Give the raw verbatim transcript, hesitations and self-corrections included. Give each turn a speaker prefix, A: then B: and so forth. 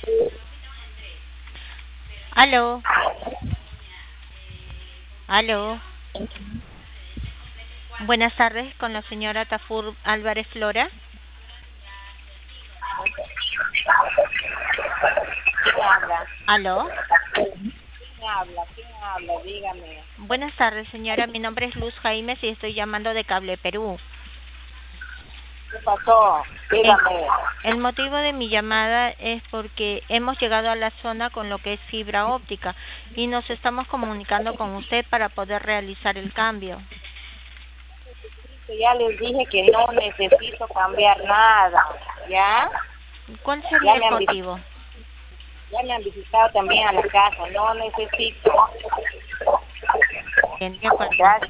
A: Aló, aló. Buenas tardes con la señora Tafur Álvarez Flora.
B: ¿Quién habla?
A: Aló.
B: ¿Quién habla? ¿Quién habla? Dígame.
A: Buenas tardes, señora. Mi nombre es Luz Jaimes y estoy llamando de Cable Perú.
B: ¿Qué pasó?
A: El,
B: Dígame.
A: el motivo de mi llamada es porque hemos llegado a la zona con lo que es fibra óptica y nos estamos comunicando con usted para poder realizar el cambio.
B: Ya les dije que no necesito cambiar nada. ¿Ya?
A: ¿Cuál
B: Ya
A: sería el
B: me han, vis-
A: motivo?
B: ya me han visitado también a la casa. No necesito.
A: Bien, de acuerdo.
B: Gracias.